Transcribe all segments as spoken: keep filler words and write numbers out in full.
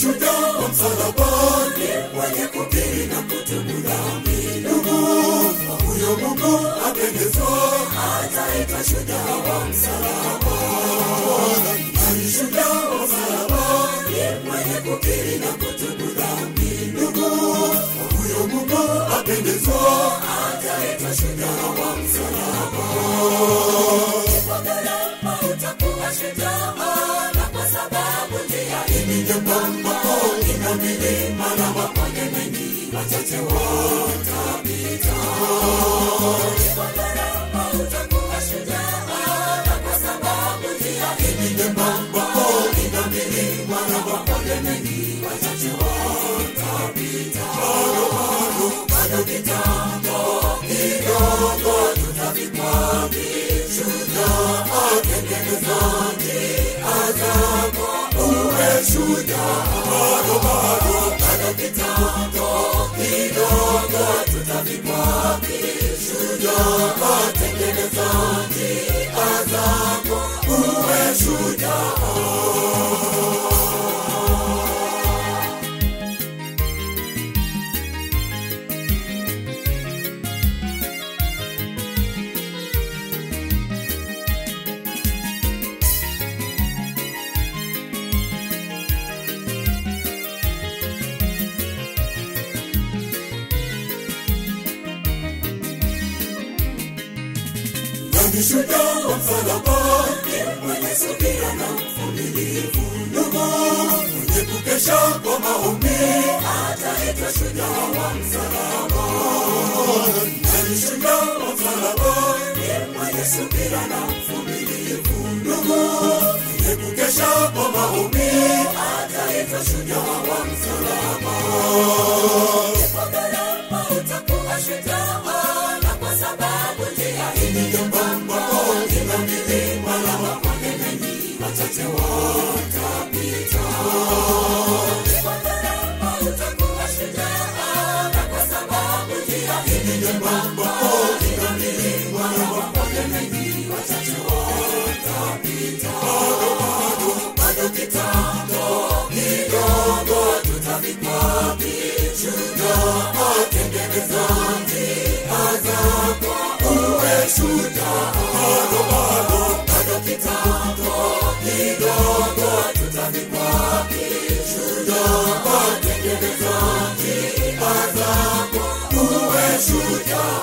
shujaa wa msalabani, mwenye kukiri na kutubu dhambi. Ndugu, huyo Mungu apendezwa, ataitwa shujaa wa msalabani. Ni shujaa wa msalabani, mwenye kukiri na kutubu dhambi. Ndugu, huyo Mungu apendezwa, ataitwa shujaa wa msalabani. Kwa gharama utakuwa shujaa, na kwa sababu njia hii nyembamba ina milima na mabonde mengi, wachache watapita. Kwa gharama utakuwa shujaa, na kwa sababu njia hii nyembamba ina milima na mabonde mengi, wachache watapita. Bado kitambo kidogo tutavikwa shujaa, tengenezaji azako uwe shujaa. Bado bado bado kitambo kidogo tutavikwa shujaa, tengenezaji azako uwe shujaa. Ni shujaa wa msalabani, mwenye subira na uvumilivu. Ndugu, mwenye kukesha kwa maombi, ataitwa shujaa wa msalabani. Ni shujaa wa msalabani, mwenye subira na uvumilivu. Ndugu, mwenye kukesha kwa maombi, ataitwa shujaa wa msalabani. Kwa gharama utakuwa shujaa, na kwa sababu njia hii nyembamba ina milima na mabonde mengi, wachache watapita. Kwa gharama utakuwa shujaa, na kwa sababu njia hii nyembamba ina milima na mabonde mengi, wachache watapita. Bado bado bado kitambo kidogo tutavikwa shujaa, tengenezaji azako uwe shujaa. Bado bado bado kitambo kidogo tutavikwa shujaa, tengenezaji azako uwe shujaa.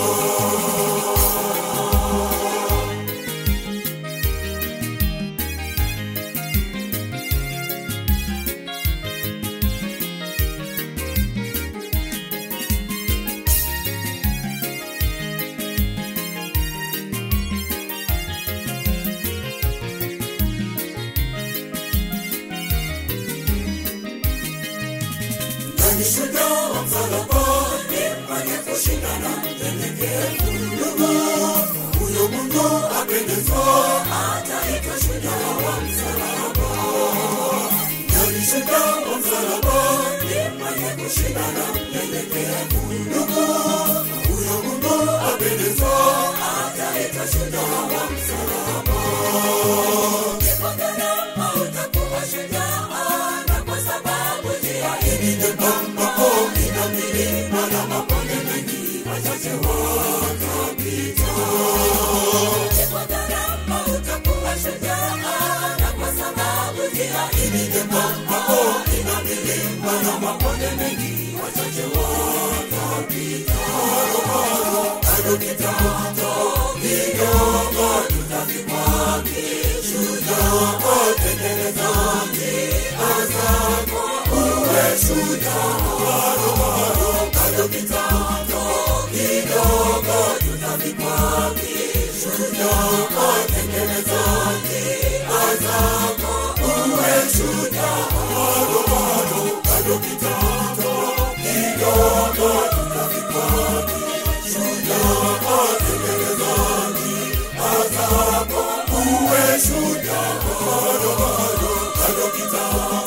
Ni shujaa wa msalabani, mwenye kushinda na mnyenyekevu. Ndugu, huyo Mungu apendezwa, ataitwa shujaa wa msalabani. Ni shujaa wa msalabani, mwenye kushinda na mnyenyekevu. Ndugu, huyo Mungu apendezwa, ataitwa shujaa wa msalabani. Kwa gharama utakuwa shujaa, na kwa sababu njia hii nyembamba ina milima na mabonde mengi, wachache watapita. Kwa gharama utakuwa shujaa, na kwa sababu njia hii nyembamba ina milima na mabonde mengi, wachache watapita. Bado bado bado kitambo kidogo tutavikwa shujaa, tengenezaji azako uwe shujaa. Bado bado bado kitambo kidogo tutavikwa shujaa, tengenezaji azako uwe shujaa. Bado bado bado kitambo kidogo tutavikwa shujaa, tengenezaji azako uwe shujaa. Bado bado bado kitambo